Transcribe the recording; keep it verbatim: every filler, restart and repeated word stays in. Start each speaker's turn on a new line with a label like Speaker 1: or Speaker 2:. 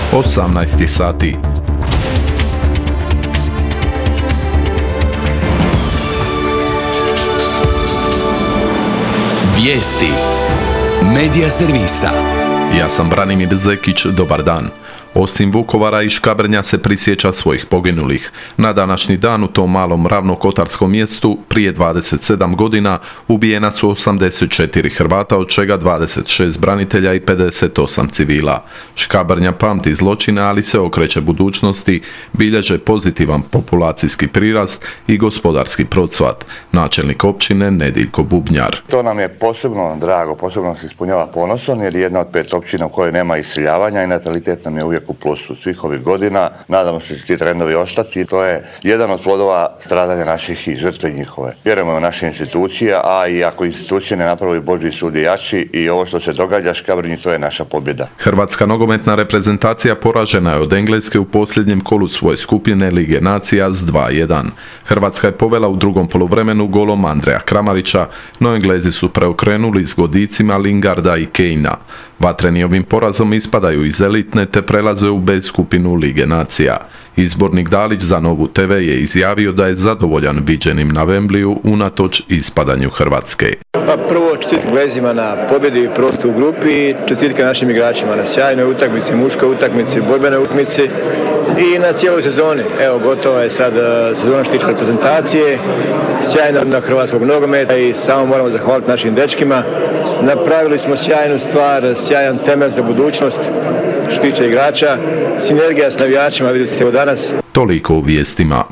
Speaker 1: osamnaest sati.
Speaker 2: Vijesti Medija servisa.
Speaker 1: Ja sam Branimir Zekić, dobar dan. Osim Vukovara i Škabrnja se prisjeća svojih poginulih. Na današnji dan u tom malom ravnokotarskom mjestu prije dvadeset sedam godina ubijena su osamdeset četiri Hrvata, od čega dvadeset šest branitelja i pedeset osam civila. Škabrnja pamti zločine, ali se okreće budućnosti, bilježe pozitivan populacijski prirast i gospodarski procvat. Načelnik općine Nediljko Bubnjar.
Speaker 3: To nam je posebno drago, posebno se ispunjava ponosom jer je jedna od pet općina u kojoj nema iseljavanja i natalitet nam je uvijek u plusu svih ovih godina. Nadamo se da će ti trendovi ostati. To je jedan od plodova stradanja naših i žrtve njihove. Vjerujemo u naše institucije, a i ako institucije ne napravi, Božji sud je jači i ovo što se događa Škabrnji, to je naša pobjeda.
Speaker 1: Hrvatska nogometna reprezentacija poražena je od Engleske u posljednjem kolu svoje skupine Lige nacija s dva jedan. Hrvatska je povela u drugom poluvremenu golom Andreja Kramarića, no Englezi su preokrenuli s godicima Lingarda i Kanea. Vatreni ovim porazom ispadaju iz elitne te prelaze u B skupinu Lige nacija. Izbornik Dalić za Novu te ve je izjavio da je zadovoljan viđenim na Wembleyu unatoč ispadanju Hrvatske.
Speaker 4: Pa prvo čestitke Englezima na pobjedi prosto u grupi i čestitke našim igračima na sjajnoj utakmici, muškoj utakmici, borbenoj utakmici i na cijeloj sezoni. Evo, gotova je sad sezona što tiče reprezentacije, sjajna na hrvatskog nogometa i samo moramo zahvaliti našim dečkima. Napravili smo sjajnu stvar, sjajan temelj za budućnost što tiče igrača, sinergija s navijačima, vidjeli ste ovo danas.
Speaker 1: Toliko u vijestima.